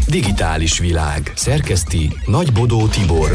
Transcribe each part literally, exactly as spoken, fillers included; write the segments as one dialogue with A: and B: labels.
A: Digitális világ. Szerkeszti Nagy Bodó Tibor.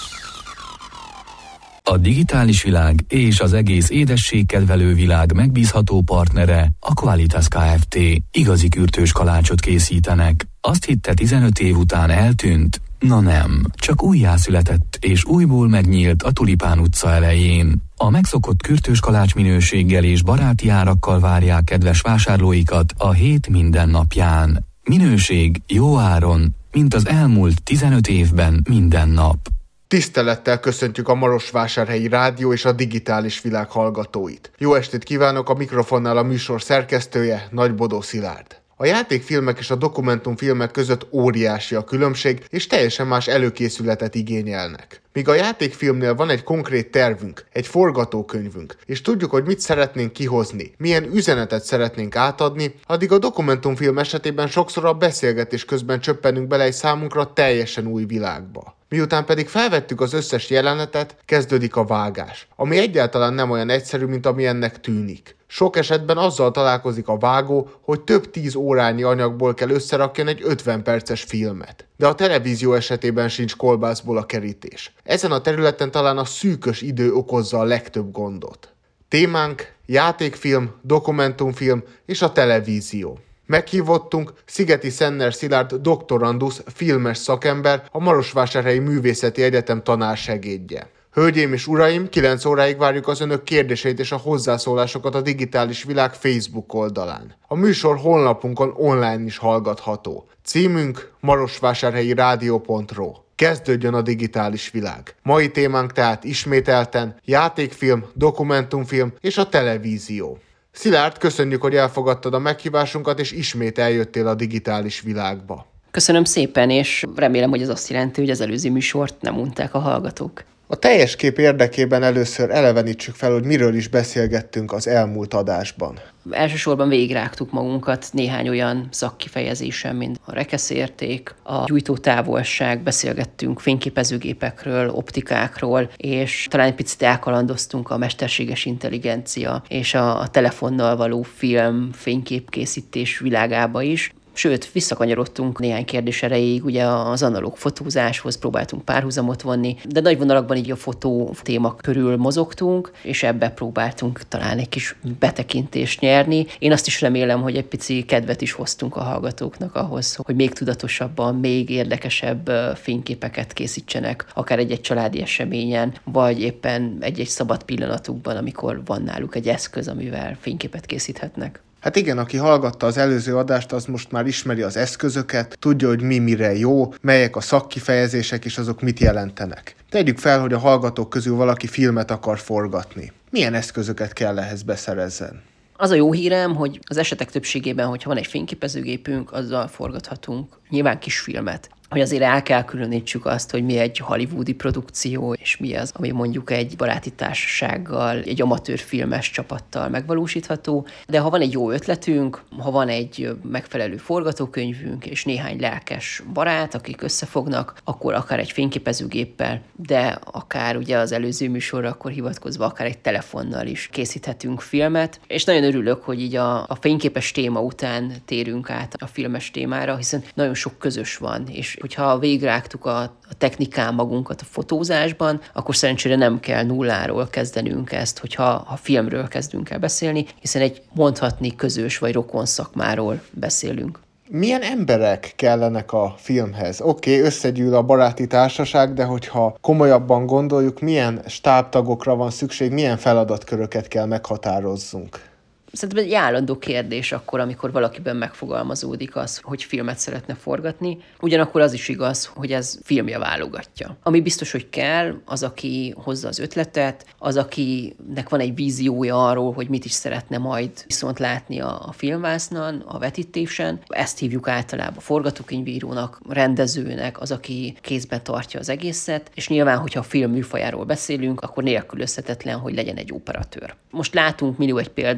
A: A digitális világ és az egész édességkedvelő világ megbízható partnere a Qualitas Kft. Igazi kürtős kalácsot készítenek. Azt hitte tizenöt év után eltűnt? Na nem, csak újjászületett és újból megnyílt a Tulipán utca elején. A megszokott kürtős kalács minőséggel és baráti árakkal várják kedves vásárlóikat a hét minden napján. Minőség jó áron, mint az elmúlt tizenöt évben minden nap.
B: Tisztelettel köszöntjük a Marosvásárhelyi Rádió és a digitális világ hallgatóit. Jó estét kívánok, a mikrofonnál a műsor szerkesztője, Nagy Bodó Szilárd. A játékfilmek és a dokumentumfilmek között óriási a különbség, és teljesen más előkészületet igényelnek. Míg a játékfilmnél van egy konkrét tervünk, egy forgatókönyvünk, és tudjuk, hogy mit szeretnénk kihozni, milyen üzenetet szeretnénk átadni, addig a dokumentumfilm esetében sokszor a beszélgetés közben csöppenünk bele egy számunkra teljesen új világba. Miután pedig felvettük az összes jelenetet, kezdődik a vágás, ami egyáltalán nem olyan egyszerű, mint ami ennek tűnik. Sok esetben azzal találkozik a vágó, hogy több tíz órányi anyagból kell összerakjon egy ötven perces filmet. De a televízió esetében sincs kolbászból a kerítés. Ezen a területen talán a szűkös idő okozza a legtöbb gondot. Témánk: játékfilm, dokumentumfilm és a televízió. Meghívottunk Szigeti Szenner Szilárd doktorandusz, filmes szakember, a Marosvásárhelyi Művészeti Egyetem tanársegédje. Hölgyeim és uraim, kilenc óráig várjuk az önök kérdéseit és a hozzászólásokat a digitális világ Facebook oldalán. A műsor honlapunkon online is hallgatható. Címünk marosvásárhelyi rádió pont ro. Kezdődjön a digitális világ. Mai témánk tehát ismételten játékfilm, dokumentumfilm és a televízió. Szilárd, köszönjük, hogy elfogadtad a meghívásunkat, és ismét eljöttél a digitális világba.
C: Köszönöm szépen, és remélem, hogy ez azt jelenti, hogy az előző műsort nem unták a hallgatók.
B: A teljes kép érdekében először elevenítsük fel, hogy miről is beszélgettünk az elmúlt adásban.
C: Elsősorban végigrágtuk magunkat néhány olyan szakkifejezésen, mint a rekeszérték, a gyújtótávolság, beszélgettünk fényképezőgépekről, optikákról, és talán egy picit elkalandoztunk a mesterséges intelligencia és a, a telefonnal való film, fényképkészítés világába is. Sőt, visszakanyarodtunk néhány kérdés erejéig, ugye az analóg fotózáshoz próbáltunk párhuzamot vonni, de nagy vonalakban így a fotó téma körül mozogtunk, és ebbe próbáltunk talán egy kis betekintést nyerni. Én azt is remélem, hogy egy pici kedvet is hoztunk a hallgatóknak ahhoz, hogy még tudatosabban, még érdekesebb fényképeket készítsenek, akár egy-egy családi eseményen, vagy éppen egy-egy szabad pillanatukban, amikor van náluk egy eszköz, amivel fényképet készíthetnek.
B: Hát igen, aki hallgatta az előző adást, az most már ismeri az eszközöket, tudja, hogy mi mire jó, melyek a szakkifejezések és azok mit jelentenek. Tegyük fel, hogy a hallgatók közül valaki filmet akar forgatni. Milyen eszközöket kell ehhez beszerezzen?
C: Az a jó hírem, hogy az esetek többségében, hogyha van egy fényképezőgépünk, azzal forgathatunk nyilván kisfilmet. Hogy azért el kell különítsük azt, hogy mi egy hollywoodi produkció, és mi az, ami mondjuk egy baráti társasággal, egy amatőr filmes csapattal megvalósítható. De ha van egy jó ötletünk, ha van egy megfelelő forgatókönyvünk, és néhány lelkes barát, akik összefognak, akkor akár egy fényképezőgéppel, de akár ugye az előző műsorra akkor hivatkozva, akár egy telefonnal is készíthetünk filmet. És nagyon örülök, hogy így a, a fényképes téma után térünk át a filmes témára, hiszen nagyon sok közös van, és hogyha végigrágtuk a, a technikán magunkat a fotózásban, akkor szerencsére nem kell nulláról kezdenünk ezt, hogyha ha filmről kezdünk el beszélni, hiszen egy mondhatni közös vagy rokon szakmáról beszélünk.
B: Milyen emberek kellenek a filmhez? Oké, okay, összegyűl a baráti társaság, de hogyha komolyabban gondoljuk, milyen stábtagokra van szükség, milyen feladatköröket kell meghatározzunk?
C: Szerintem egy állandó kérdés akkor, amikor valakiben megfogalmazódik az, hogy filmet szeretne forgatni. Ugyanakkor az is igaz, hogy ez filmje válogatja. Ami biztos, hogy kell, az, aki hozza az ötletet, az, akinek van egy víziója arról, hogy mit is szeretne majd viszont látni a, a filmvásznon, a vetítésen. Ezt hívjuk általában forgatókönyvírónak, rendezőnek, az, aki kézben tartja az egészet, és nyilván, hogyha a film műfajáról beszélünk, akkor nélkülözhetetlen, hogy legyen egy operatőr. Most látunk millió egy példát,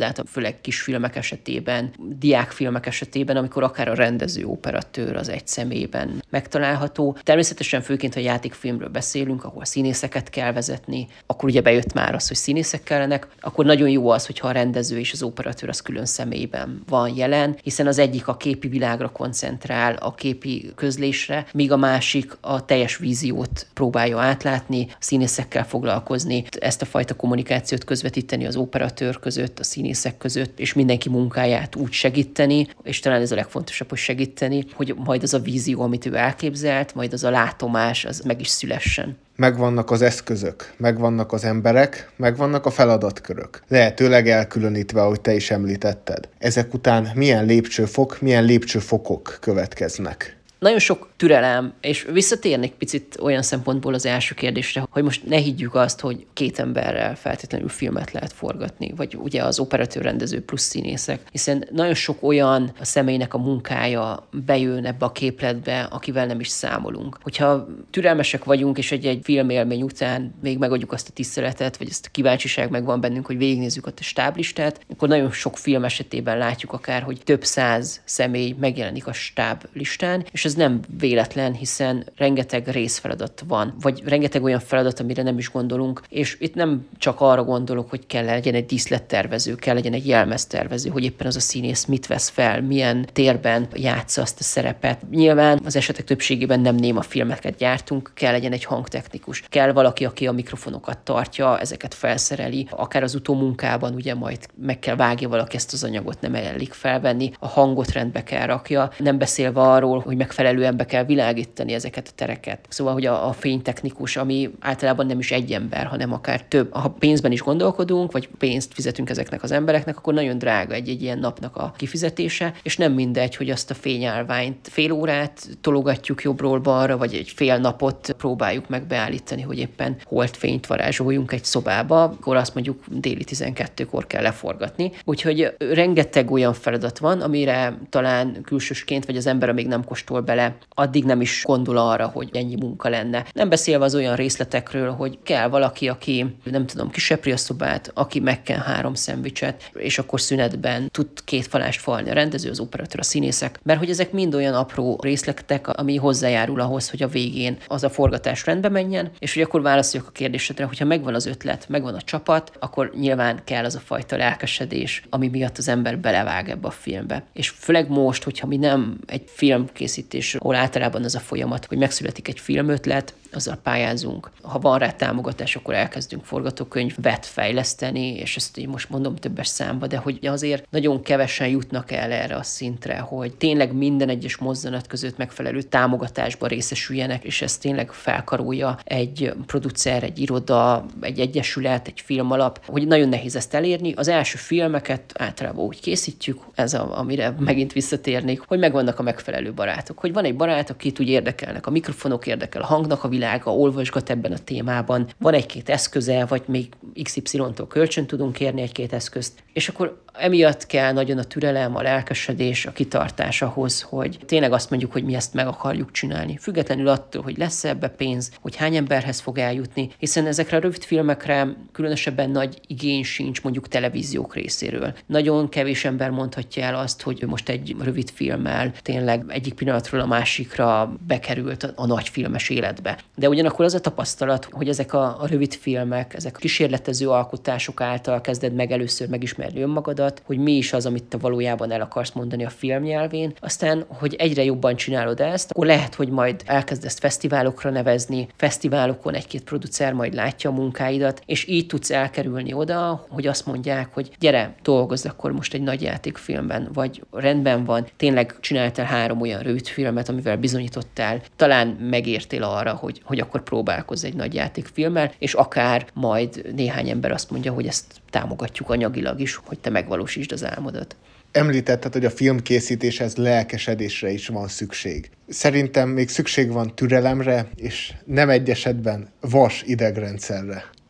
C: főleg kisfilmek esetében, diákfilmek esetében, amikor akár a rendező, operatőr az egy személyben megtalálható. Természetesen főként, ha játékfilmről beszélünk, ahol színészeket kell vezetni, akkor ugye bejött már az, hogy színészek kellenek, akkor nagyon jó az, hogyha a rendező és az operatőr az külön személyben van jelen, hiszen az egyik a képi világra koncentrál, a képi közlésre, míg a másik a teljes víziót próbálja átlátni, a színészekkel foglalkozni, ezt a fajta kommunikációt közvetíteni az operatőr között, a színészek között, és mindenki munkáját úgy segíteni, és talán ez a legfontosabb, hogy segíteni, hogy majd az a vízió, amit ő elképzelt, majd az a látomás, az meg is szülessen.
B: Megvannak az eszközök, megvannak az emberek, megvannak a feladatkörök. Lehetőleg elkülönítve, ahogy te is említetted. Ezek után milyen lépcsőfok, milyen lépcsőfokok következnek?
C: Nagyon sok türelem, és visszatérnék picit olyan szempontból az első kérdésre, hogy most ne higgyük azt, hogy két emberrel feltétlenül filmet lehet forgatni, vagy ugye az operatőr, rendező plusz színészek, hiszen nagyon sok olyan a személynek a munkája bejön ebbe a képletbe, akivel nem is számolunk. Hogyha türelmesek vagyunk, és egy-egy filmélmény után még megadjuk azt a tiszteletet, vagy ezt a kíváncsiság megvan bennünk, hogy végignézzük ott a stáblistát, akkor nagyon sok film esetében látjuk akár, hogy több száz személy megjelenik a stáblistán, és ez nem véletlen, hiszen rengeteg részfeladat van, vagy rengeteg olyan feladat, amire nem is gondolunk, és itt nem csak arra gondolok, hogy kell legyen egy díszlettervező, kell legyen egy jelmeztervező, hogy éppen az a színész mit vesz fel, milyen térben játsza azt a szerepet. Nyilván az esetek többségében nem néma filmeket gyártunk, kell legyen egy hangtechnikus, kell valaki, aki a mikrofonokat tartja, ezeket felszereli, akár az utómunkában ugye majd meg kell vágja valaki ezt az anyagot, nem elég felvenni, a hangot rendbe kell rakja, nem beszélve arról, hogy megfelelően be kell világítani ezeket a tereket. Szóval, hogy a, a fénytechnikus, ami általában nem is egy ember, hanem akár több. Ha pénzben is gondolkodunk, vagy pénzt fizetünk ezeknek az embereknek, akkor nagyon drága egy-egy ilyen napnak a kifizetése, és nem mindegy, hogy azt a fényállványt fél órát tologatjuk jobbról balra, vagy egy fél napot próbáljuk meg beállítani, hogy éppen holdfényt varázsoljunk egy szobába, akkor azt mondjuk déli tizenkettőkor kell leforgatni. Úgyhogy rengeteg olyan feladat van, amire talán külsősként, vagy az ember, amíg nem kóstol bele, addig nem is gondol arra, hogy ennyi munka lenne. Nem beszélve az olyan részletekről, hogy kell valaki, aki, nem tudom, kisepri a szobát, aki megken három szendvicset, és akkor szünetben tud két falást falni a rendező, az operatőr, a színészek, mert hogy ezek mind olyan apró részletek, ami hozzájárul ahhoz, hogy a végén az a forgatás rendbe menjen, és hogy akkor válaszoljak a kérdésedre, hogyha megvan az ötlet, megvan a csapat, akkor nyilván kell az a fajta lelkesedés, ami miatt az ember belevág ebbe a filmbe. És főleg most, hogyha mi nem egy filmkészítés, ahol általában az a folyamat, hogy megszületik egy filmötlet, azzal pályázunk. Ha van rá támogatás, akkor elkezdünk forgatókönyvet fejleszteni, és ezt én most mondom többes számba, de hogy azért nagyon kevesen jutnak el erre a szintre, hogy tényleg minden egyes mozzanat között megfelelő támogatásban részesüljenek, és ez tényleg felkarolja egy producer, egy iroda, egy egyesület, egy filmalap, hogy nagyon nehéz ezt elérni. Az első filmeket általában úgy készítjük, ez a, amire megint visszatérnék, hogy megvannak a megfelelő barátok. Hogy van egy barát, akit úgy érdekelnek a mikrofonok, érdekel a hangnak a világa, olvasgat ebben a témában, van egy-két eszköze, vagy még iksz ipszilon-tól kölcsön tudunk kérni egy-két eszközt, és akkor emiatt kell nagyon a türelem, a lelkesedés, a kitartás ahhoz, hogy tényleg azt mondjuk, hogy mi ezt meg akarjuk csinálni. Függetlenül attól, hogy lesz ebbe pénz, hogy hány emberhez fog eljutni, hiszen ezekre a rövid filmekre különösebben nagy igény sincs mondjuk televíziók részéről. Nagyon kevés ember mondhatja el azt, hogy most egy rövid filmmel tényleg egyik pillanatról a másikra bekerült a, a nagy filmes életbe. De ugyanakkor az a tapasztalat, hogy ezek a, a rövid filmek, ezek a kísérletező alkotások által kezded meg először megismerni önmagadat, hogy mi is az, amit te valójában el akarsz mondani a filmnyelvén. Aztán, hogy egyre jobban csinálod ezt, akkor lehet, hogy majd elkezdesz fesztiválokra nevezni, fesztiválokon egy-két producer majd látja a munkáidat, és így tudsz elkerülni oda, hogy azt mondják, hogy gyere, dolgozz akkor most egy nagy játékfilmben, vagy rendben van, tényleg csináltál három olyan rövid filmet, amivel bizonyítottál, talán megértél arra, hogy, hogy akkor próbálkozz egy nagy játékfilmmel, és akár majd néhány ember azt mondja, hogy ezt támogatjuk anyagilag is, hogy te megvalósítsd az álmodat.
B: Említetted, hogy a filmkészítéshez lelkesedésre is van szükség. Szerintem még szükség van türelemre, és nem egy esetben vas idegrendszerre.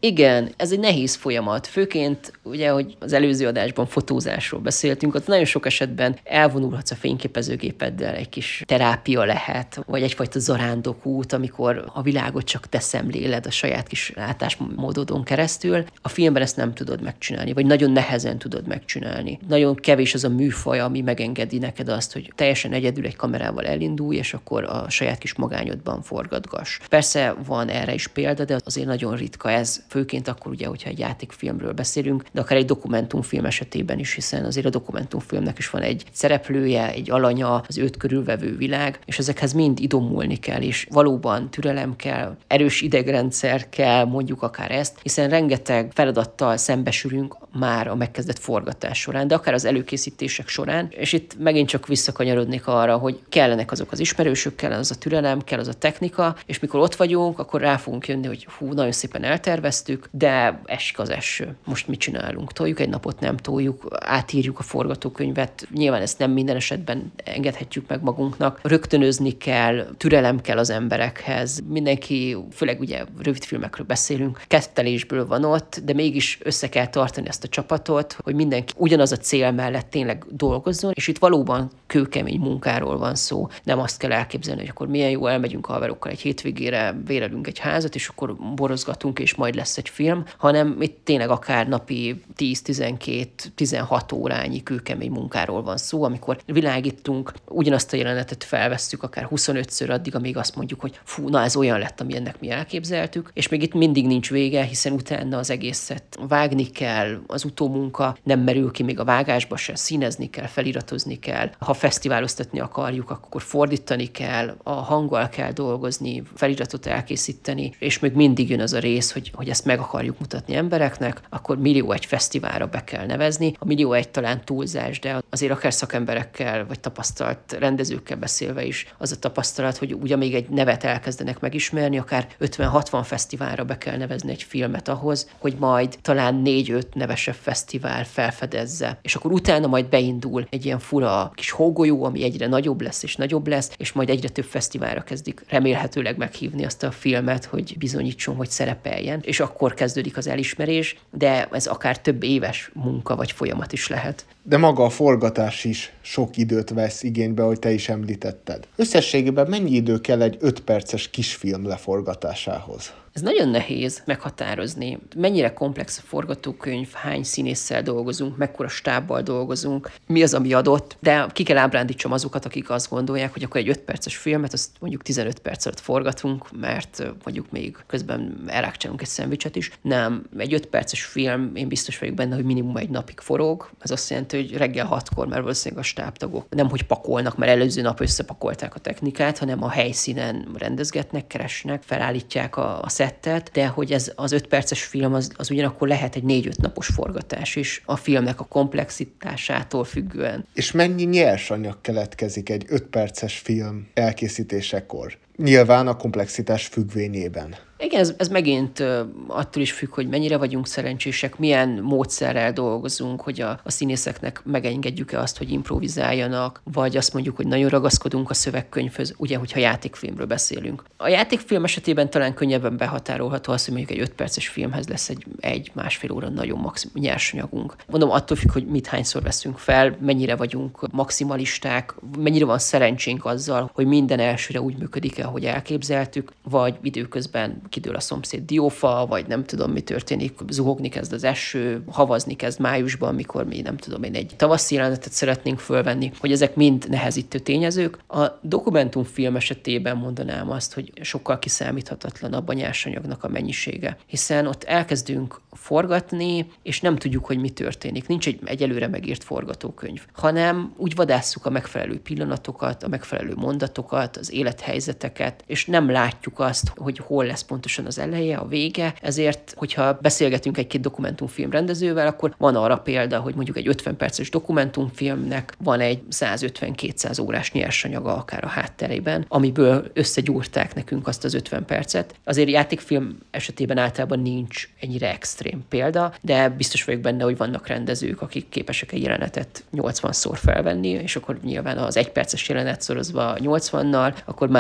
C: Igen, ez egy nehéz folyamat. Főként ugye, hogy az előző adásban fotózásról beszéltünk, ott nagyon sok esetben elvonulhatsz a fényképezőgépeddel, egy kis terápia lehet, vagy egyfajta zarándokút, amikor a világot csak te szemléled a saját kis látásmódodon keresztül. A filmben ezt nem tudod megcsinálni, vagy nagyon nehezen tudod megcsinálni. Nagyon kevés az a műfaj, ami megengedi neked azt, hogy teljesen egyedül egy kamerával elindulj, és akkor a saját kis magányodban forgatgass. Persze van erre is példa, de azért nagyon ritka ez, főként akkor ugye, hogyha egy játékfilmről beszélünk, de akár egy dokumentumfilm esetében is, hiszen azért a dokumentumfilmnek is van egy szereplője, egy alanya, az őt körülvevő világ, és ezekhez mind idomulni kell, és valóban türelem kell, erős idegrendszer kell, mondjuk akár ezt, hiszen rengeteg feladattal szembesülünk már a megkezdett forgatás során, de akár az előkészítések során, és itt megint csak visszakanyarodnék arra, hogy kellenek azok az ismerősök, kell az a türelem, kell az a technika, és mikor ott vagyunk, akkor rá fogunk jönni, hogy hú, nagyon szépen elterveztük, de esik az eső. Most mit csinálunk? Toljuk egy napot, nem toljuk, átírjuk a forgatókönyvet. Nyilván ezt nem minden esetben engedhetjük meg magunknak. Rögtönözni kell, türelem kell az emberekhez. Mindenki, főleg ugye rövid filmekről beszélünk, kettelésből van ott, de mégis össze kell tartani ezt a csapatot, hogy mindenki ugyanaz a cél mellett tényleg dolgozzon, és itt valóban kőkemény munkáról van szó. Nem azt kell elképzelni, hogy akkor milyen jó, elmegyünk a haverokkal egy hétvégére, bérelünk egy házat, és akkor borozgatunk, és majd lesz egy film, hanem itt tényleg akár napi tíz, tizenkét, tizenhat órányi kőkemény munkáról van szó, amikor világítunk, ugyanazt a jelenetet felvesszük akár huszonötször addig, amíg azt mondjuk, hogy fú, na ez olyan lett, amilyennek mi elképzeltük, és még itt mindig nincs vége, hiszen utána az egészet vágni kell, az utómunka nem merül ki még a vágásba se, színezni kell, feliratozni kell. Ha fesztiváloztatni akarjuk, akkor fordítani kell, a hanggal kell dolgozni, feliratot elkészíteni, és még mindig jön az a rész, hogy, hogy ezt meg akarjuk mutatni embereknek, akkor millió egy fesztiválra be kell nevezni. A millió egy talán túlzás, de azért akár szakemberekkel, vagy tapasztalt rendezőkkel beszélve is az a tapasztalat, hogy ugye még egy nevet elkezdenek megismerni, akár ötven-hatvan fesztiválra be kell nevezni egy filmet ahhoz, hogy majd talán négy-öt nevesebb fesztivál felfedezze. És akkor utána majd beindul egy ilyen fura kis hógolyó, ami egyre nagyobb lesz és nagyobb lesz, és majd egyre több fesztiválra kezdik remélhetőleg meghívni azt a filmet, hogy bizonyítson, hogy szerepeljen. És akkor kezdődik az elismerés, de ez akár több éves munka vagy folyamat is lehet.
B: De maga a forgatás is sok időt vesz igénybe, hogy te is említetted. Összességében mennyi idő kell egy öt perces kisfilm leforgatásához?
C: Ez nagyon nehéz meghatározni. Mennyire komplex a forgatókönyv, hány színésszel dolgozunk, mekkora stábbal dolgozunk, mi az, ami adott, de ki kell ábrándítsam azokat, akik azt gondolják, hogy akkor egy öt perces filmet, azt mondjuk tizenöt perc alatt forgatunk, mert mondjuk még közben elrákcsálunk egy szendvicset is. Nem, egy öt perces film, én biztos vagyok benne, hogy minimum egy napig forog. Ez azt jelenti, hogy reggel hatkor már valószínűleg a stábtagok nem hogy pakolnak, mert előző nap összepakolták a technikát, hanem a helyszínen rendezgetnek, keresnek, felállítják a, a szettet, de hogy ez az öt perces film, az, az ugyanakkor lehet egy négy-öt napos forgatás is a filmnek a komplexitásától függően. És
B: mennyi nyersanyag keletkezik egy öt perces film elkészítésekor? Nyilván a komplexitás függvényében.
C: Igen, ez, ez megint uh, attól is függ, hogy mennyire vagyunk szerencsések, milyen módszerrel dolgozunk, hogy a, a színészeknek megengedjük-e azt, hogy improvizáljanak, vagy azt mondjuk, hogy nagyon ragaszkodunk a szövegkönyvhöz, ugye, hogyha játékfilmről beszélünk. A játékfilm esetében talán könnyebben behatárolható az, hogy mondjuk egy öt perces filmhez lesz egy egy-másfél óra nagyon maximum nyersanyagunk. Mondom, attól függ, hogy mit hányszor veszünk fel, mennyire vagyunk maximalisták, mennyire van szerencsénk azzal, hogy minden elsőre úgy működik, ahogy elképzeltük, vagy időközben kidől a szomszéd diófa, vagy nem tudom, mi történik, zuhogni kezd az eső, havazni kezd májusban, mikor mi nem tudom én egy tavaszi jelenetet szeretnénk fölvenni, hogy ezek mind nehezítő tényezők. A dokumentumfilm esetében mondanám azt, hogy sokkal kiszámíthatatlanabb a nyersanyagnak a mennyisége, hiszen ott elkezdünk forgatni, és nem tudjuk, hogy mi történik. Nincs egy, egy előre megírt forgatókönyv, hanem úgy vadásszuk a megfelelő pillanatokat, a megfelelő mondatokat, az élethelyzeteket, és nem látjuk azt, hogy hol lesz pontosan az eleje, a vége, ezért, hogyha beszélgetünk egy-két dokumentumfilm rendezővel, akkor van arra példa, hogy mondjuk egy ötven perces dokumentumfilmnek van egy százötven-kétszáz órás nyersanyaga akár a hátterében, amiből összegyúrták nekünk azt az ötven percet. Azért játékfilm esetében általában nincs ennyire extrém példa, de biztos vagyok benne, hogy vannak rendezők, akik képesek egy jelenetet nyolcvanszor felvenni, és akkor nyilván az egy perces jelenet szorozva nyolcvannal, akkor már van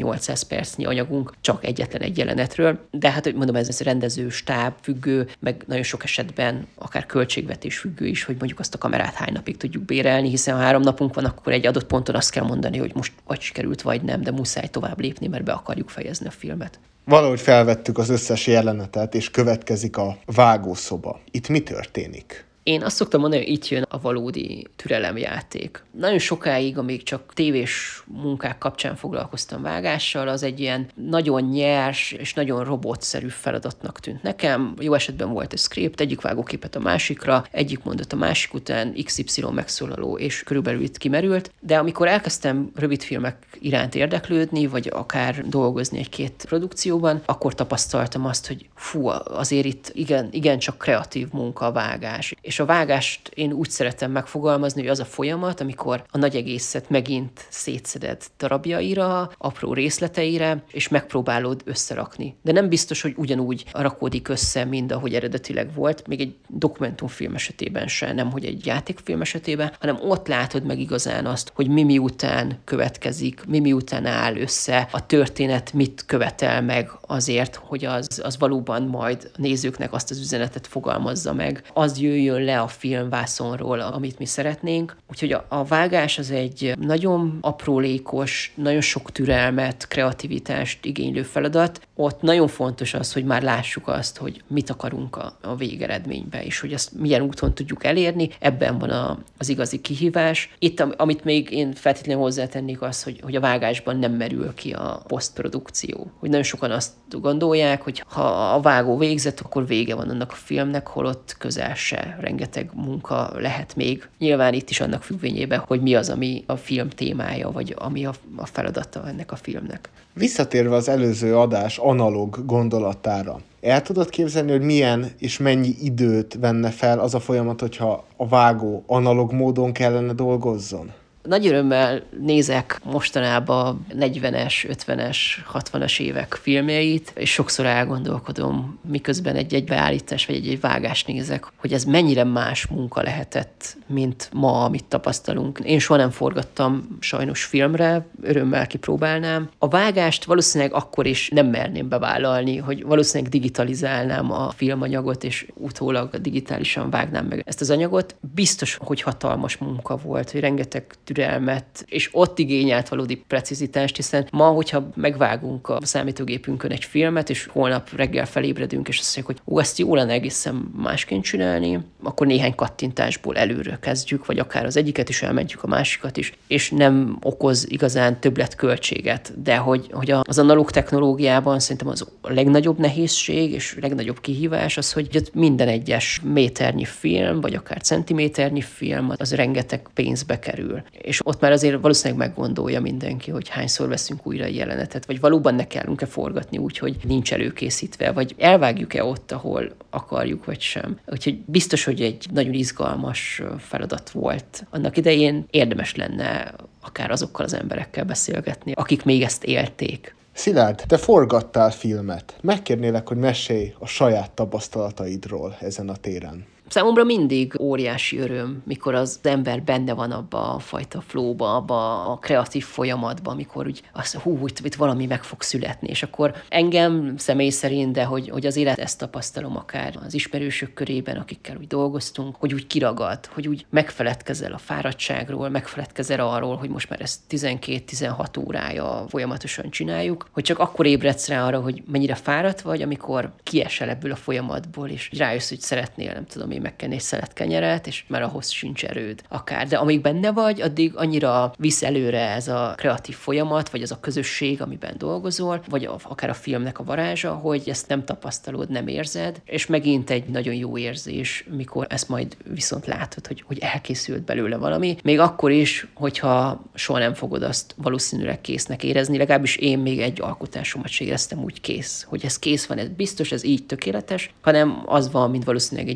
C: nyolcszáz percnyi anyagunk csak egyetlen egy jelenetről, de hát, hogy mondom, ez, ez rendező, stáb függő, meg nagyon sok esetben akár költségvetés függő is, hogy mondjuk azt a kamerát hány napig tudjuk bérelni, hiszen ha három napunk van, akkor egy adott ponton azt kell mondani, hogy most vagy sikerült, vagy nem, de muszáj tovább lépni, mert be akarjuk fejezni a filmet.
B: Valahogy felvettük az összes jelenetet, és következik a vágószoba. Itt mi történik?
C: Én azt szoktam mondani, hogy itt jön a valódi türelemjáték. Nagyon sokáig, amíg csak tévés munkák kapcsán foglalkoztam vágással, az egy ilyen nagyon nyers és nagyon robotszerű feladatnak tűnt nekem. Jó esetben volt egy script, egyik vágóképet a másikra, egyik mondat a másik után, iksz ipszilon megszólaló, és körülbelül itt kimerült. De amikor elkezdtem rövidfilmek iránt érdeklődni, vagy akár dolgozni egy-két produkcióban, akkor tapasztaltam azt, hogy fú, azért itt igen, igen csak kreatív munka a vágás. És a vágást én úgy szeretem megfogalmazni, hogy az a folyamat, amikor a nagy egészet megint szétszeded darabjaira, apró részleteire, és megpróbálod összerakni. De nem biztos, hogy ugyanúgy rakódik össze, mint ahogy eredetileg volt, még egy dokumentumfilm esetében sem, nem hogy egy játékfilm esetében, hanem ott látod meg igazán azt, hogy mi miután következik, mi miután áll össze, a történet mit követel meg azért, hogy az, az valóban majd a nézőknek azt az üzenetet fogalmazza meg, az jöjjön le a filmvászonról, amit mi szeretnénk. Úgyhogy a, a vágás az egy nagyon aprólékos, nagyon sok türelmet, kreativitást igénylő feladat. Ott nagyon fontos az, hogy már lássuk azt, hogy mit akarunk a, a végeredménybe, és hogy ezt milyen úton tudjuk elérni. Ebben van a, az igazi kihívás. Itt, amit még én feltétlenül hozzátennék az, hogy, hogy a vágásban nem merül ki a posztprodukció. Hogy nagyon sokan azt gondolják, hogy ha a vágó végzett, akkor vége van annak a filmnek, holott közel se. Rengeteg munka lehet még. Nyilván itt is annak függvényében, hogy mi az, ami a film témája, vagy ami a, a feladata ennek a filmnek.
B: Visszatérve az előző adás analóg gondolatára, el tudod képzelni, hogy milyen és mennyi időt venne fel az a folyamat, hogyha a vágó analóg módon kellene dolgozzon?
C: Nagy örömmel nézek mostanában negyvenes, ötvenes, hatvanas évek filmjeit, és sokszor elgondolkodom, miközben egy-egy beállítás vagy egy-egy vágást nézek, hogy ez mennyire más munka lehetett, mint ma, amit tapasztalunk. Én soha nem forgattam sajnos filmre, örömmel kipróbálnám. A vágást valószínűleg akkor is nem merném bevállalni, hogy valószínűleg digitalizálnám a filmanyagot, és utólag digitálisan vágnám meg ezt az anyagot. Biztos, hogy hatalmas munka volt, hogy rengeteg türelmet, és ott igényelt valódi precizitást, hiszen ma, hogyha megvágunk a számítógépünkön egy filmet, és holnap reggel felébredünk, és azt mondjuk, hogy ó, ezt jól lenne egészen másként csinálni, akkor néhány kattintásból előről kezdjük, vagy akár az egyiket is elmentjük, a másikat is, és nem okoz igazán többletköltséget. De hogy, hogy az analóg technológiában szerintem az a legnagyobb nehézség, és legnagyobb kihívás az, hogy minden egyes méternyi film, vagy akár centiméternyi film, az rengeteg pénzbe kerül. És ott már azért valószínűleg meggondolja mindenki, hogy hányszor veszünk újra egy jelenetet, vagy valóban ne kellünk-e forgatni úgy, hogy nincs előkészítve, vagy elvágjuk-e ott, ahol akarjuk, vagy sem. Úgyhogy biztos, hogy egy nagyon izgalmas feladat volt. Annak idején érdemes lenne akár azokkal az emberekkel beszélgetni, akik még ezt élték.
B: Szilárd, te forgattál filmet. Megkérnélek, hogy mesélj a saját tapasztalataidról ezen a téren.
C: Számomra mindig óriási öröm, mikor az ember benne van abba a fajta flowba, abba a kreatív folyamatba, amikor úgy azt, hú, itt, itt valami meg fog születni, és akkor engem személy szerint, de hogy, hogy az élet ezt tapasztalom akár az ismerősök körében, akikkel úgy dolgoztunk, hogy úgy kiragad, hogy úgy megfeledkezel a fáradtságról, megfeledkezel arról, hogy most már ezt tizenkét-tizenhat órája folyamatosan csináljuk, hogy csak akkor ébredsz rá arra, hogy mennyire fáradt vagy, amikor kiesel ebből a folyamatból, és rájössz, hogy szeretnél, nem tudom, én megkenni egy szelet kenyeret, és már ahhoz sincs erőd akár. De amíg benne vagy, addig annyira visz előre ez a kreatív folyamat, vagy az a közösség, amiben dolgozol, vagy a, akár a filmnek a varázsa, hogy ezt nem tapasztalod, nem érzed, és megint egy nagyon jó érzés, mikor ezt majd viszont látod, hogy, hogy elkészült belőle valami. Még akkor is, hogyha soha nem fogod azt valószínűleg késznek érezni, legalábbis én még egy alkotásomat sem éreztem úgy kész, hogy ez kész van, ez biztos, ez így tökéletes, hanem az van, mint valószínűleg egy gyereknél,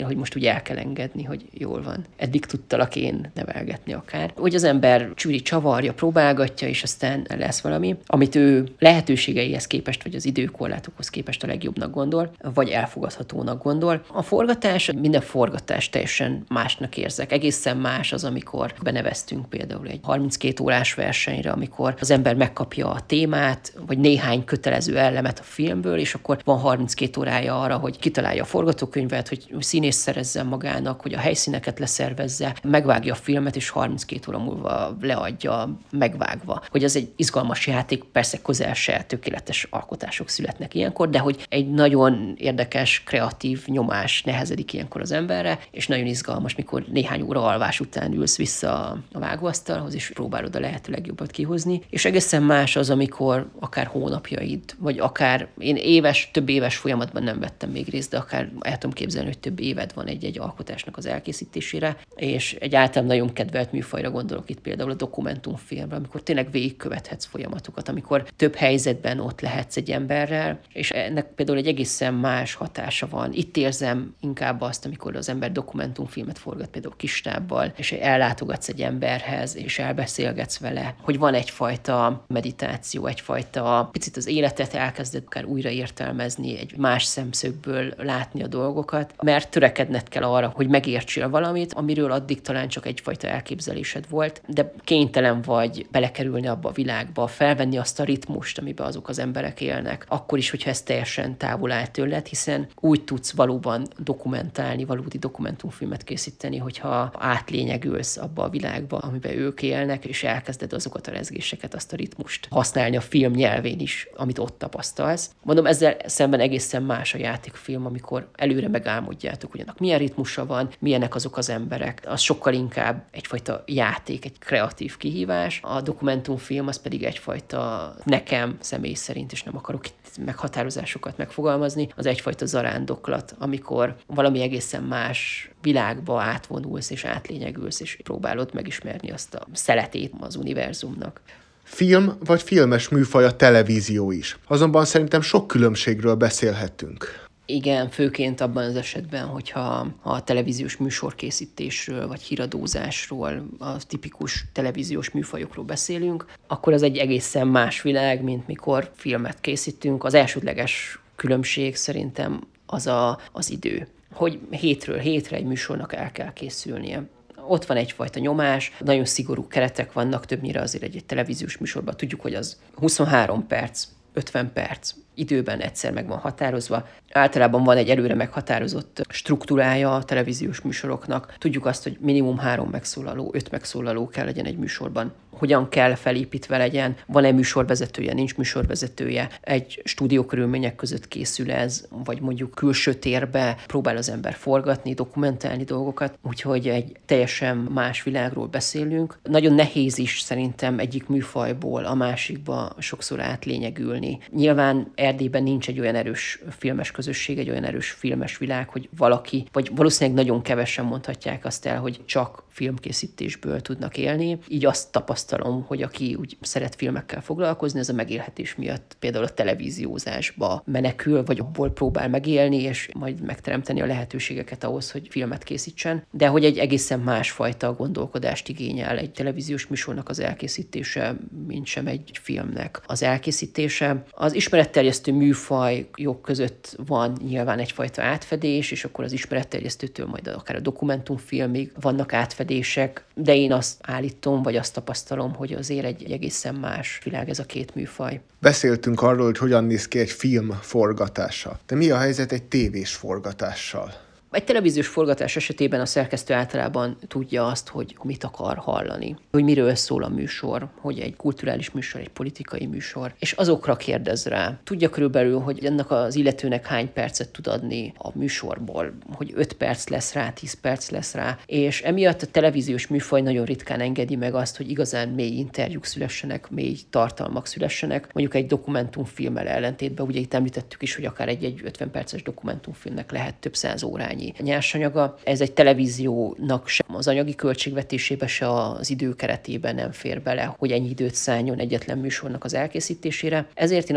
C: filmeknél, hogy most úgy el kell engedni, hogy jól van. Eddig tudtalak én nevelgetni akár. Hogy az ember csüri, csavarja, próbálgatja, és aztán lesz valami, amit ő lehetőségeihez képest, vagy az időkorlátokhoz képest a legjobbnak gondol, vagy elfogadhatónak gondol. A forgatás, minden forgatás teljesen másnak érzek. Egészen más az, amikor beneveztünk például egy harminckét órás versenyre, amikor az ember megkapja a témát, vagy néhány kötelező elemet a filmből, és akkor van harminckét órája arra, hogy kitalálja a forgatókönyvet, hogy színész szerezzen magának, hogy a helyszíneket leszervezze, megvágja a filmet, és harminckét óra múlva leadja megvágva. Hogy ez egy izgalmas játék, persze közel se tökéletes alkotások születnek ilyenkor, de hogy egy nagyon érdekes, kreatív nyomás nehezedik ilyenkor az emberre, és nagyon izgalmas, mikor néhány óra alvás után ülsz vissza a vágóasztalhoz, és próbálod a lehető legjobbat kihozni. És egészen más az, amikor akár hónapjaid, vagy akár én éves, több éves folyamatban nem vettem még részt, de akár el tudom képzelni, hogy több éved van egy-egy alkotásnak az elkészítésére, és egy általán nagyon kedvelt műfajra gondolok itt például a dokumentumfilmre, amikor tényleg végigkövethetsz folyamatokat, amikor több helyzetben ott lehetsz egy emberrel, és ennek például egy egészen más hatása van. Itt érzem inkább azt, amikor az ember dokumentumfilmet forgat, például kistábbal, és ellátogatsz egy emberhez, és elbeszélgetsz vele, hogy van egyfajta meditáció, egyfajta picit az életet elkezded akár újra értelmezni, egy más szemszögből látni a dolgokat, mert törekedned kell arra, hogy megértsél valamit, amiről addig talán csak egyfajta elképzelésed volt, de kénytelen vagy belekerülni abba a világba, felvenni azt a ritmust, amiben azok az emberek élnek, akkor is, hogyha ez teljesen távol áll tőled, hiszen úgy tudsz valóban dokumentálni, valódi dokumentumfilmet készíteni, hogyha átlényegülsz abba a világba, amiben ők élnek, és elkezded azokat a rezgéseket, azt a ritmust használni a film nyelvén is, amit ott tapasztalsz. Mondom, ezzel szemben egészen más a játékfilm, amikor előre megálmodjátok, hogy annak milyen ritmusa van, milyenek azok az emberek. Az sokkal inkább egyfajta játék, egy kreatív kihívás. A dokumentumfilm az pedig egyfajta, nekem személy szerint, és nem akarok itt meghatározásokat megfogalmazni, az egyfajta zarándoklat, amikor valami egészen más világba átvonulsz és átlényegülsz, és próbálod megismerni azt a szeletét az univerzumnak.
B: Film vagy filmes műfaj a televízió is. Azonban szerintem sok különbségről beszélhetünk.
C: Igen, főként abban az esetben, hogyha a televíziós műsorkészítésről vagy híradózásról, a tipikus televíziós műfajokról beszélünk, akkor az egy egészen más világ, mint mikor filmet készítünk. Az elsődleges különbség szerintem az a, az idő, hogy hétről hétre egy műsornak el kell készülnie. Ott van egyfajta nyomás, nagyon szigorú keretek vannak, többnyire azért egy, egy televíziós műsorban tudjuk, hogy az huszonhárom perc, ötven perc időben egyszer meg van határozva. Általában van egy előre meghatározott struktúrája a televíziós műsoroknak. Tudjuk azt, hogy minimum három megszólaló, öt megszólaló kell legyen egy műsorban. Hogyan kell felépítve legyen, van-e műsorvezetője, nincs műsorvezetője, egy stúdiókörülmények között készül ez, vagy mondjuk külső térbe próbál az ember forgatni, dokumentálni dolgokat, úgyhogy egy teljesen más világról beszélünk. Nagyon nehéz is szerintem egyik műfajból a másikba sokszor átlényegülni. Nyilván Erdélyben nincs egy olyan erős filmes közösség, egy olyan erős filmes világ, hogy valaki, vagy valószínűleg nagyon kevesen mondhatják azt el, hogy csak filmkészítésből tudnak élni. Így azt tapasztalom, hogy aki úgy szeret filmekkel foglalkozni, ez a megélhetés miatt például a televíziózásba menekül, vagy abból próbál megélni, és majd megteremteni a lehetőségeket ahhoz, hogy filmet készítsen. De hogy egy egészen másfajta gondolkodást igényel egy televíziós műsornak az elkészítése, mint sem egy filmnek az elkészítése. Az ismeretterjesztő műfajok között van nyilván egyfajta átfedés, és akkor az ismeretterjesztőtől majd akár a dokumentumfilmig vannak átfedések, de én azt állítom, vagy azt tapasztalom, hogy azért egy, egy egészen más világ ez a két műfaj.
B: Beszéltünk arról, hogy hogyan néz ki egy film forgatása. De mi a helyzet egy tévés forgatással?
C: Egy televíziós forgatás esetében a szerkesztő általában tudja azt, hogy mit akar hallani, hogy miről szól a műsor, hogy egy kulturális műsor, egy politikai műsor, és azokra kérdez rá. Tudja körülbelül, hogy ennek az illetőnek hány percet tud adni a műsorból, hogy öt perc lesz rá, tíz perc lesz rá, és emiatt a televíziós műfaj nagyon ritkán engedi meg azt, hogy igazán mély interjúk szülessenek, mély tartalmak szülessenek. Mondjuk egy dokumentumfilmmel ellentétben, ugye itt említettük is, hogy akár egy-egy ötven perces dokumentumfilmnek lehet több száz órányi nyersanyaga. Ez egy televíziónak sem az anyagi költségvetésébe, se az időkeretében nem fér bele, hogy ennyi időt szálljon egyetlen műsornak az elkészítésére. Ezért én azt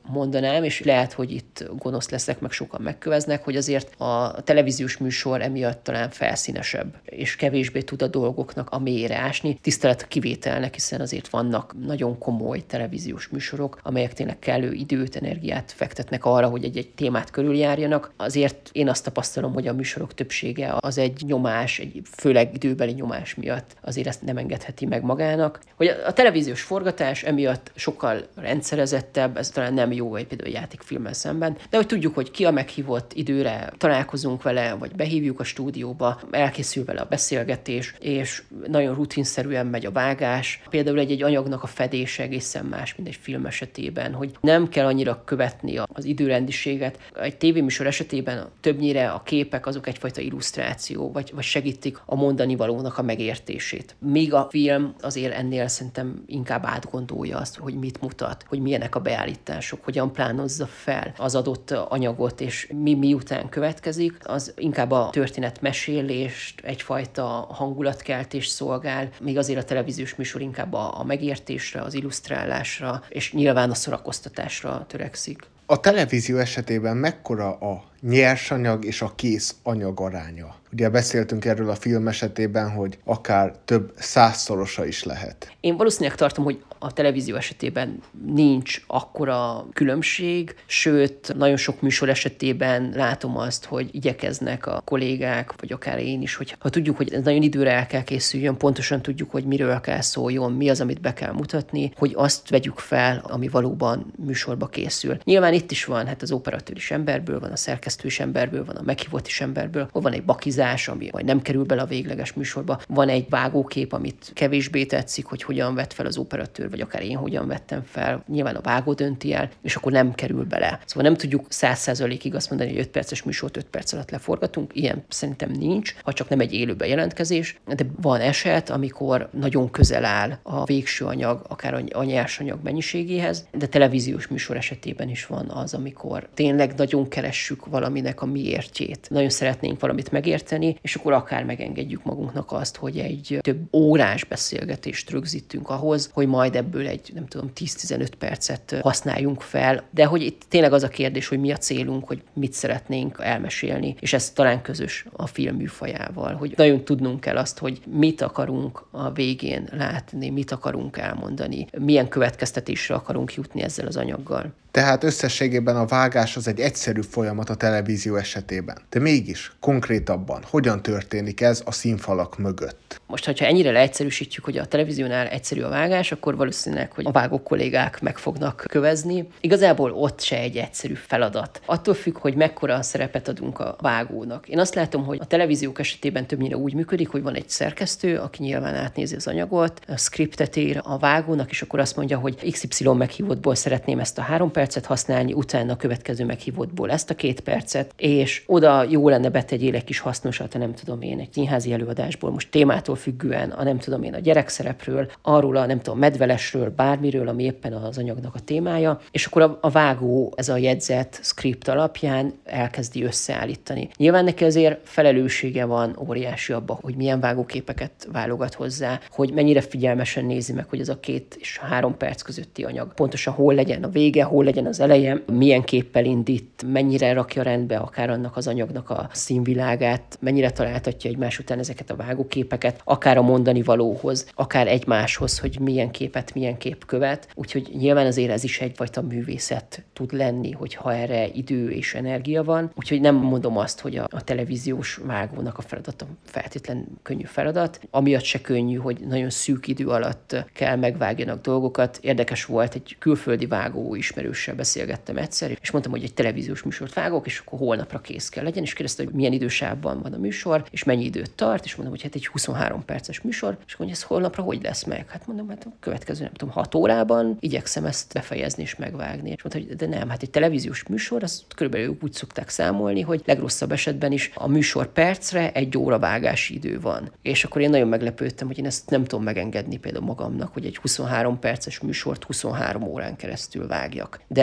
C: mondanám, és lehet, hogy itt gonosz leszek, meg sokan megköveznek, hogy azért a televíziós műsor emiatt talán felszínesebb, és kevésbé tud a dolgoknak a mélyére ásni. Tisztelet kivételnek, hiszen azért vannak nagyon komoly televíziós műsorok, amelyek tényleg kellő időt, energiát fektetnek arra, hogy egy-egy témát körüljárjanak. Azért én azt tapasztalom, hogy a műsorok többsége az egy nyomás, egy főleg időbeli nyomás miatt azért ezt nem engedheti meg magának. Hogy a televíziós forgatás emiatt sokkal rendszerezettebb, ez talán nem jó egy például játékfilmmel szemben, de hogy tudjuk, hogy ki a meghívott, időre találkozunk vele, vagy behívjuk a stúdióba, elkészül vele a beszélgetés, és nagyon rutinszerűen megy a vágás. Például egy-egy anyagnak a fedése egészen más, mint egy film esetében, hogy nem kell annyira követni az időrendiséget. Egy tévéműsor esetében többnyire a képek azok egyfajta illusztráció, vagy, vagy segítik a mondani valónak a megértését. Míg a film azért ennél szerintem inkább átgondolja azt, hogy mit mutat, hogy milyenek a beállítások, hogyan plánozza fel az adott anyagot, és mi miután következik, az inkább a történetmesélést, egyfajta hangulatkeltés szolgál, míg azért a televíziós műsor inkább a, a megértésre, az illusztrálásra, és nyilván a szórakoztatásra törekszik.
B: A televízió esetében mekkora a nyersanyag és a kész anyag aránya? Ugye beszéltünk erről a film esetében, hogy akár több százszorosa is lehet.
C: Én valószínűleg tartom, hogy a televízió esetében nincs akkora különbség, sőt, nagyon sok műsor esetében látom azt, hogy igyekeznek a kollégák, vagy akár én is, hogy ha tudjuk, hogy ez nagyon időre el kell készüljön, pontosan tudjuk, hogy miről kell szóljon, mi az, amit be kell mutatni, hogy azt vegyük fel, ami valóban műsorba készül. Nyilván itt is van, hát az operatőr is emberből van, a szerkesztő is emberből van, a meghívott is emberből, hol van egy bakizás, ami majd nem kerül bele a végleges műsorba, van egy vágókép, amit kevésbé tetszik, hogy hogyan vett fel az operatőr, vagy akár én hogyan vettem fel, nyilván a vágó dönti el, és akkor nem kerül bele. Szóval nem tudjuk száz százalékig azt mondani, hogy öt perces műsort öt perc alatt leforgatunk, ilyen szerintem nincs, ha csak nem egy élő bejelentkezés, de van eset, amikor nagyon közel áll a végső anyag, akár a nyersanyag mennyiségéhez, de televíziós műsor esetében is van az, amikor tényleg nagyon keressük valaminek a miértjét. Nagyon szeretnénk valamit megérteni, és akkor akár megengedjük magunknak azt, hogy egy több órás beszélgetést rögzítünk ahhoz, hogy majd ebből egy, nem tudom, tíz-tizenöt percet használjunk fel. De hogy itt tényleg az a kérdés, hogy mi a célunk, hogy mit szeretnénk elmesélni, és ez talán közös a film műfajával, hogy nagyon tudnunk kell azt, hogy mit akarunk a végén látni, mit akarunk elmondani, milyen következtetésre akarunk jutni ezzel az anyaggal.
B: Tehát összességében a vágás az egy egyszerű folyamat a televízió esetében. De mégis, konkrétabban, hogyan történik ez a színfalak mögött?
C: Most, hogyha ennyire leegyszerűsítjük, hogy a televíziónál egyszerű a vágás, akkor valószínűleg, hogy a vágó kollégák meg fognak kövezni. Igazából ott se egy egyszerű feladat. Attól függ, hogy mekkora szerepet adunk a vágónak. Én azt látom, hogy a televíziók esetében többnyire úgy működik, hogy van egy szerkesztő, aki nyilván átnézi az anyagot, a scriptet ír a vágónak, és akkor azt mondja, hogy iksz ipszilon meghívottból szeretném ezt a három percet használni, utána a következő meghívottból ezt a két percet, és oda jó lenne betegyél egy kis hasznosat, nem tudom én, egy színházi előadásból, most témától függően, a nem tudom én, a gyerekszerepről, arról a nem tudom, medvelesről, bármiről, ami éppen az anyagnak a témája, és akkor a, a vágó ez a jegyzet script alapján elkezdi összeállítani. Nyilván neki azért felelőssége van óriási abban, hogy milyen vágóképeket válogat hozzá, hogy mennyire figyelmesen nézi meg, hogy az a két és három perc közötti anyag pontosan hol legyen a vége, hol legyen az eleje, milyen képpel indít, mennyire rakja rendbe akár annak az anyagnak a színvilágát, mennyire találtatja egymás után ezeket a vágóképeket, akár a mondani valóhoz, akár egymáshoz, hogy milyen képet, milyen kép követ. Úgyhogy nyilván azért ez is egyfajta művészet tud lenni, hogyha erre idő és energia van. Úgyhogy nem mondom azt, hogy a, a televíziós vágónak a feladata feltétlen könnyű feladat. Amiatt se könnyű, hogy nagyon szűk idő alatt kell megvágjanak dolgokat. Érdekes volt, egy külföldi vágó ismerőssel beszélgettem egyszer, és mondtam, hogy egy televíziós műsort vágok, és akkor holnapra kész kell legyen, és kérdezte, hogy milyen idősávban van a műsor, és mennyi időt tart, és mondom, hogy hát egy huszonhárom perces műsor, és mondja, ez holnapra hogy lesz meg? Hát mondom, hát a következő, nem tudom, hat órában igyekszem ezt befejezni és megvágni. És mondta, hogy de nem, hát egy televíziós műsor, azt körülbelül úgy szokták számolni, hogy legrosszabb esetben is a műsor percre egy óra vágási idő van. És akkor én nagyon meglepődtem, hogy én ezt nem tudom megengedni például magamnak, hogy egy huszonhárom perces műsort huszonhárom órán keresztül vágjak. De rájöttem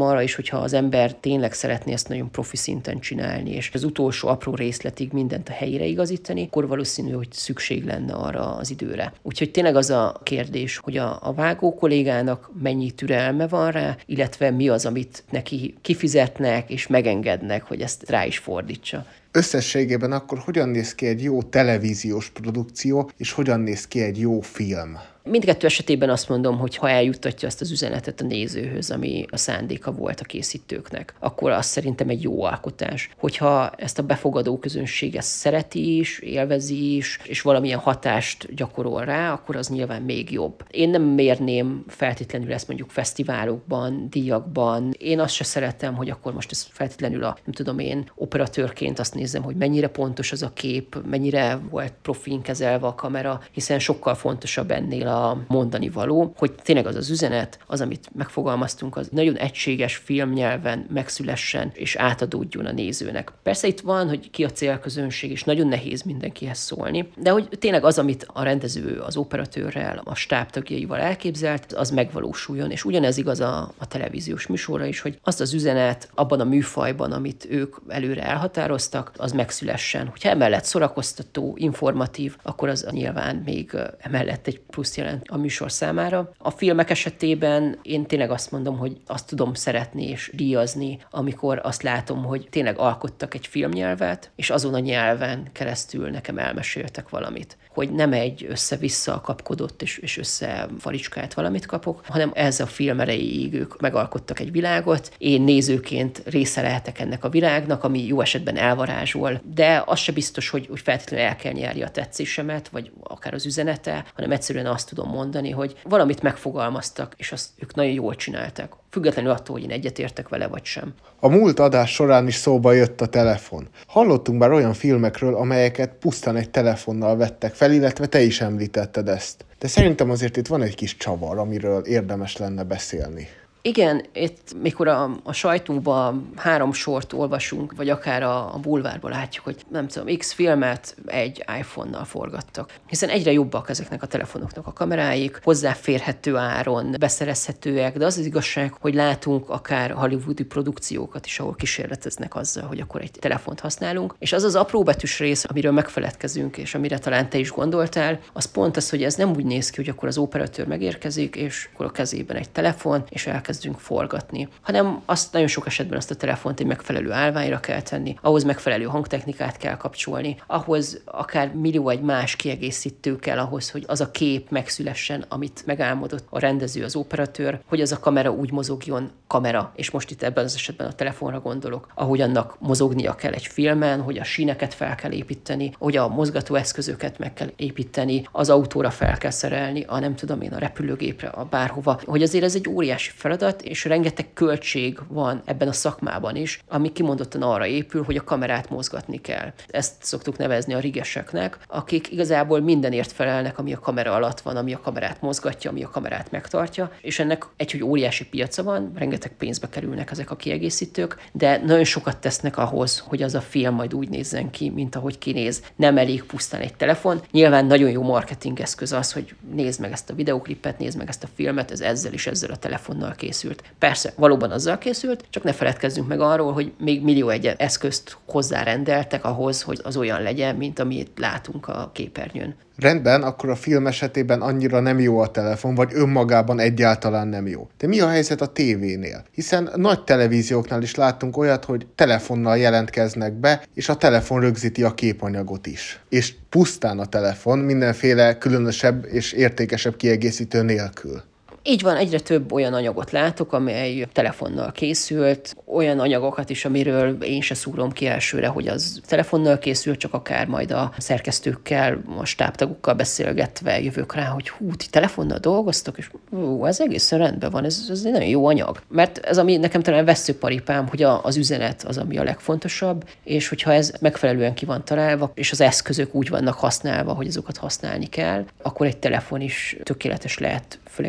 C: arra is, hogyha az ember tényleg szeretné ezt nagyon profi szinten csinálni, és az utolsó apró részletig mindent a helyére igazítani, akkor valószínű, hogy szükség lenne arra az időre. Úgyhogy tényleg az a kérdés, hogy a, a vágó kollégának mennyi türelme van rá, illetve mi az, amit neki kifizetnek és megengednek, hogy ezt rá is fordítsa.
B: Összességében akkor hogyan néz ki egy jó televíziós produkció, és hogyan néz ki egy jó film?
C: Mindkettő esetében azt mondom, hogy ha eljuttatja ezt az üzenetet a nézőhöz, ami a szándéka volt a készítőknek, akkor az szerintem egy jó alkotás. Hogyha ezt a befogadó közönség ezt szereti is, élvezi is, és valamilyen hatást gyakorol rá, akkor az nyilván még jobb. Én nem mérném feltétlenül ezt mondjuk fesztiválokban, díjakban. Én azt se szeretem, hogy akkor most ez feltétlenül a, nem tudom én, operatőrként azt nézem, hogy mennyire pontos az a kép, mennyire volt profin kezelve a kamera, hiszen sokkal fontosabb ennél a mondani való, hogy tényleg az az üzenet, az, amit megfogalmaztunk, az nagyon egységes filmnyelven megszülessen és átadódjon a nézőnek. Persze itt van, hogy ki a célközönség, és nagyon nehéz mindenkihez szólni, de hogy tényleg az, amit a rendező az operatőrrel, a stáb tagjaival elképzelt, az megvalósuljon, és ugyanez igaz a, a televíziós műsorra is, hogy azt az üzenet abban a műfajban, amit ők előre elhatároztak, az megszülessen. Hogyha emellett szórakoztató, informatív, akkor az nyilván még emellett egy plusz jelent a műsor számára. A filmek esetében én tényleg azt mondom, hogy azt tudom szeretni és díjazni, amikor azt látom, hogy tényleg alkottak egy filmnyelvet, és azon a nyelven keresztül nekem elmeséltek valamit. Hogy nem egy össze-vissza kapkodott és, és összefaricskált valamit kapok, hanem ez a film erejéig ők megalkottak egy világot. Én nézőként része lehetek ennek a világnak, ami jó esetben elvarázsol, de az se biztos, hogy, hogy feltétlenül el kell nyerni a tetszésemet, vagy akár az üzenete, hanem egyszerűen azt tudom mondani, hogy valamit megfogalmaztak, és azt ők nagyon jól csináltak. Függetlenül attól, hogy én egyetértek vele, vagy sem.
B: A múlt adás során is szóba jött a telefon. Hallottunk már olyan filmekről, amelyeket pusztán egy telefonnal vettek fel, illetve te is említetted ezt. De szerintem azért itt van egy kis csavar, amiről érdemes lenne beszélni.
C: Igen, itt mikor a, a sajtóban három sort olvasunk, vagy akár a, a bulvárban látjuk, hogy nem tudom, X filmet egy iPhone-nal forgattak. Hiszen egyre jobbak ezeknek a telefonoknak a kameráik, hozzáférhető áron, beszerezhetőek, de az az igazság, hogy látunk akár hollywoodi produkciókat is, ahol kísérleteznek azzal, hogy akkor egy telefont használunk. És az az apróbetűs rész, amiről megfeledkezünk, és amire talán te is gondoltál, az pont az, hogy ez nem úgy néz ki, hogy akkor az operatőr megérkezik, és akkor a kezében egy telefon, és elkezd kezdünk forgatni, hanem azt nagyon sok esetben azt a telefont egy megfelelő állványra kell tenni, ahhoz megfelelő hangtechnikát kell kapcsolni, ahhoz akár millió egy más kiegészítő kell ahhoz, hogy az a kép megszülessen, amit megálmodott a rendező, az operatőr, hogy az a kamera úgy mozogjon, kamera, és most itt ebben az esetben a telefonra gondolok, ahogy annak mozognia kell egy filmen, hogy a síneket fel kell építeni, hogy a mozgatóeszközöket meg kell építeni, az autóra fel kell szerelni, a nem tudom én, a repülőgépre, a bárhova, hogy azért ez egy óriási feladat, és rengeteg költség van ebben a szakmában is, ami kimondottan arra épül, hogy a kamerát mozgatni kell. Ezt szoktuk nevezni a rigeseknek, akik igazából mindenért felelnek, ami a kamera alatt van, ami a kamerát mozgatja, ami a kamerát megtartja, és ennek egy, hogy óriási piaca van, rengeteg pénzbe kerülnek ezek a kiegészítők, de nagyon sokat tesznek ahhoz, hogy az a film majd úgy nézzen ki, mint ahogy kinéz. Nem elég pusztán egy telefon. Nyilván nagyon jó marketing eszköz az, hogy nézd meg ezt a videóklipet, nézd meg ezt a filmet, ez ezzel is ezzel a telefonnal készült. Persze, valóban azzal készült, csak ne feledkezzünk meg arról, hogy még millió egy eszközt hozzárendeltek ahhoz, hogy az olyan legyen, mint amit látunk a képernyőn.
B: Rendben, akkor a film esetében annyira nem jó a telefon, vagy önmagában egyáltalán nem jó. De mi a helyzet a tévénél? Hiszen nagy televízióknál is láttunk olyat, hogy telefonnal jelentkeznek be, és a telefon rögzíti a képanyagot is. És pusztán a telefon, mindenféle különösebb és értékesebb kiegészítő nélkül.
C: Így van, egyre több olyan anyagot látok, amely telefonnal készült, olyan anyagokat is, amiről én se szúrom ki elsőre, hogy az telefonnal készült, csak akár majd a szerkesztőkkel, a stábtagokkal beszélgetve jövök rá, hogy hú, ti telefonnal dolgoztok, és hú, ez egészen rendben van, ez, ez egy nagyon jó anyag. Mert ez, ami nekem talán vesszőparipám, hogy a, az üzenet az, ami a legfontosabb, és hogyha ez megfelelően ki van találva, és az eszközök úgy vannak használva, hogy azokat használni kell, akkor egy telefon is tökéletes lehet, főleg egy televízió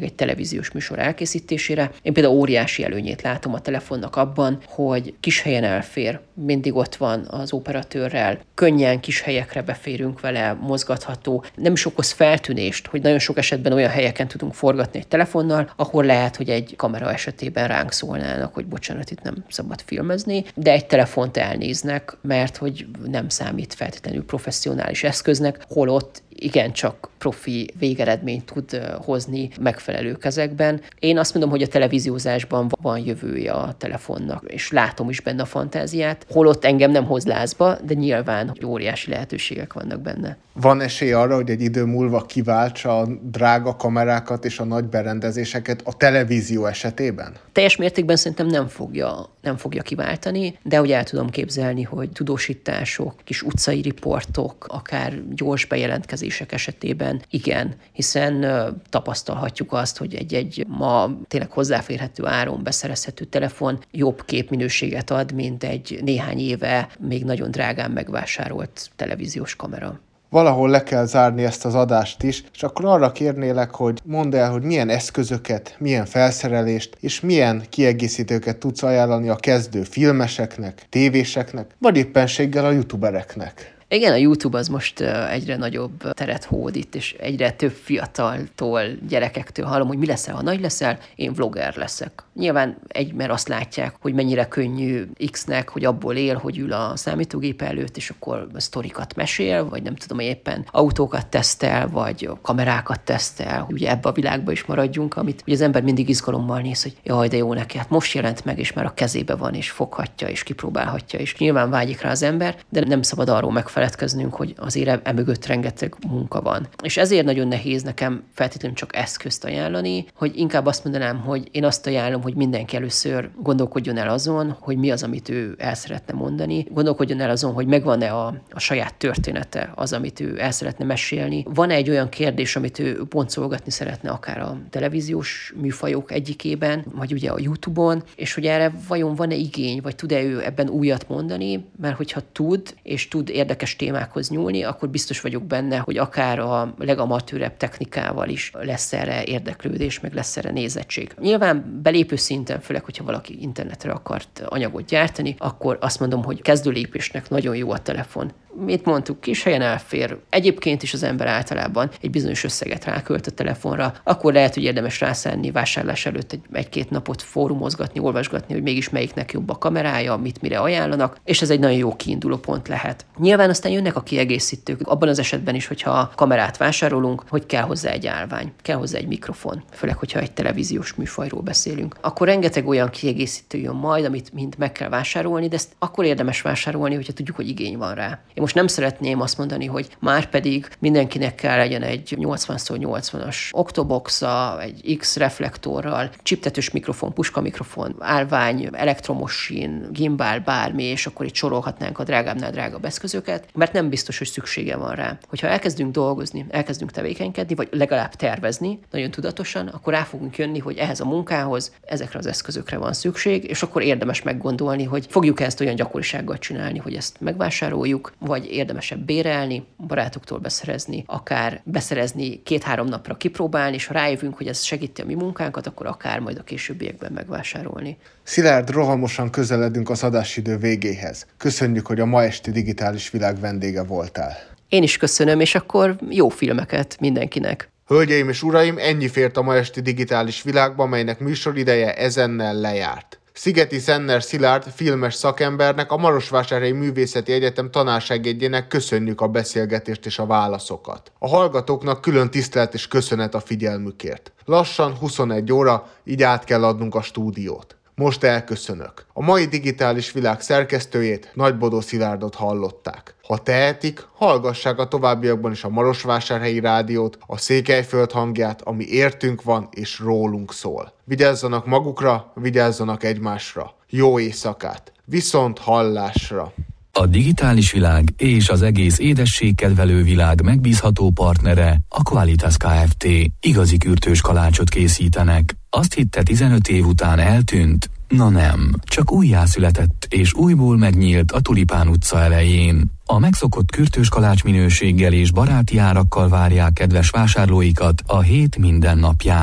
C: televíziós műsor elkészítésére. Én például óriási előnyét látom a telefonnak abban, hogy kis helyen elfér, mindig ott van az operatőrrel, könnyen kis helyekre beférünk vele, mozgatható, nem is okoz feltűnést, hogy nagyon sok esetben olyan helyeken tudunk forgatni egy telefonnal, ahol lehet, hogy egy kamera esetében ránk szólnának, hogy bocsánat, itt nem szabad filmezni, de egy telefont elnéznek, mert hogy nem számít feltétlenül professzionális eszköznek, holott igencsak profi végeredményt tud hozni megfelelő kezekben. Én azt mondom, hogy a televíziózásban van jövője a telefonnak, és látom is benne a fantáziát, holott engem nem hoz lázba, de nyilván óriási lehetőségek vannak benne.
B: Van esély arra, hogy egy idő múlva kiváltsa a drága kamerákat és a nagy berendezéseket a televízió esetében?
C: Teljes mértékben szerintem nem fogja, nem fogja kiváltani, de úgy el tudom képzelni, hogy tudósítások, kis utcai riportok, akár gyors bejelentkezések esetében igen, hiszen uh, tapasztalhatjuk azt, hogy egy-egy ma tényleg hozzáférhető áron beszerezhető telefon jobb képminőséget ad, mint egy néhány éve még nagyon drágán megvásárolt televíziós kamera.
B: Valahol le kell zárni ezt az adást is, és akkor arra kérnélek, hogy mondd el, hogy milyen eszközöket, milyen felszerelést és milyen kiegészítőket tudsz ajánlani a kezdő filmeseknek, tévéseknek, vagy éppenséggel a youtubereknek.
C: Igen, a YouTube az most egyre nagyobb teret hódít, és egyre több fiataltól, gyerekektől hallom, hogy mi leszel, ha nagy leszel, én vlogger leszek. Nyilván egy, mert azt látják, hogy mennyire könnyű X-nek, hogy abból él, hogy ül a számítógép előtt, és akkor sztorikat mesél, vagy nem tudom, éppen autókat tesztel, vagy kamerákat tesztel, hogy ugye ebbe a világba is maradjunk, amit ugye az ember mindig izgalommal néz, hogy jaj, de jó neki, hát most jelent meg, és már a kezébe van, és foghatja, és kipróbálhatja, és nyilván vágyik rá az ember, de nem szabad arról megfeledkeznünk, hogy azért emögött rengeteg munka van. És ezért nagyon nehéz nekem feltétlenül csak eszközt ajánlani, hogy inkább azt mondanám, hogy én azt ajánlom, hogy mindenki először gondolkodjon el azon, hogy mi az, amit ő el szeretne mondani, gondolkodjon el azon, hogy megvan-e a, a saját története, az, amit ő el szeretne mesélni. Van-e egy olyan kérdés, amit ő boncolgatni szeretne akár a televíziós műfajok egyikében, vagy ugye a YouTube-on, és hogy erre vajon van-e igény, vagy tud-e ő ebben újat mondani, mert hogyha tud, és tud érdekes témákhoz nyúlni, akkor biztos vagyok benne, hogy akár a legamatőrebb technikával is lesz erre érdeklődés, meg lesz erre nézettség. Nyilván belépő szinten, főleg, hogyha valaki internetre akart anyagot gyártani, akkor azt mondom, hogy kezdő lépésnek nagyon jó a telefon. Mit mondtuk, kis helyen elfér. Egyébként is az ember általában egy bizonyos összeget rákölt a telefonra, akkor lehet, hogy érdemes rászánni vásárlás előtt egy, egy-két napot fórumozgatni, olvasgatni, hogy mégis melyiknek jobb a kamerája, mit mire ajánlanak, és ez egy nagyon jó kiinduló pont lehet. Nyilván aztán jönnek a kiegészítők, abban az esetben is, hogyha kamerát vásárolunk, hogy kell hozzá egy állvány, kell hozzá egy mikrofon, főleg, hogyha egy televíziós műfajról beszélünk. Akkor rengeteg olyan kiegészítő jön majd, amit mind meg kell vásárolni, de ezt akkor érdemes vásárolni, hogyha tudjuk, hogy igény van rá. Én most nem szeretném azt mondani, hogy már pedig mindenkinek kell legyen egy nyolcvan szor nyolcvanas Octoboxa, egy X reflektorral, csiptetős mikrofon, puska mikrofon, állvány, elektromos sín, gimbal, bármi, és akkor itt sorolhatnánk a drágábbnál drágább eszközöket, mert nem biztos, hogy szüksége van rá. Hogyha elkezdünk dolgozni, elkezdünk tevékenykedni, vagy legalább tervezni nagyon tudatosan, akkor rá fogunk jönni, hogy ehhez a munkához ezekre az eszközökre van szükség, és akkor érdemes meggondolni, hogy fogjuk ezt olyan gyakorisággal csinálni, hogy ezt megvásároljuk, vagy érdemesebb bérelni, barátoktól beszerezni, akár beszerezni két-három napra kipróbálni, és ha rájövünk, hogy ez segíti a mi munkánkat, akkor akár majd a későbbiekben megvásárolni.
B: Szilárd, rohamosan közeledünk az adásidő végéhez. Köszönjük, hogy a ma esti Digitális Világ vendége voltál.
C: Én is köszönöm, és akkor jó filmeket mindenkinek.
B: Hölgyeim és uraim, ennyi fért a ma esti Digitális Világba, melynek műsorideje ezennel lejárt. Szigeti Szenner Szilárd filmes szakembernek, a Marosvásárhelyi Művészeti Egyetem tanársegédjének köszönjük a beszélgetést és a válaszokat. A hallgatóknak külön tisztelet és köszönet a figyelmükért. Lassan huszonegy óra, így át kell adnunk a stúdiót. Most elköszönök. A mai Digitális Világ szerkesztőjét, Nagybodó Szilárdot hallották. Ha tehetik, hallgassák a továbbiakban is a Marosvásárhelyi Rádiót, a Székelyföld hangját, ami értünk van és rólunk szól. Vigyázzanak magukra, vigyázzanak egymásra. Jó éjszakát! Viszont hallásra!
A: A Digitális Világ és az egész édességkedvelő világ megbízható partnere a Qualitas Kft. Igazi kürtős kalácsot készítenek. Azt hitte tizenöt év után eltűnt? Na nem, csak újjászületett és újból megnyílt a Tulipán utca elején. A megszokott kürtős kalács minőséggel és baráti árakkal várják kedves vásárlóikat a hét minden napján.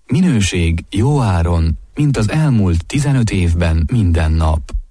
A: Minőség jó áron, mint az elmúlt tizenöt évben minden nap.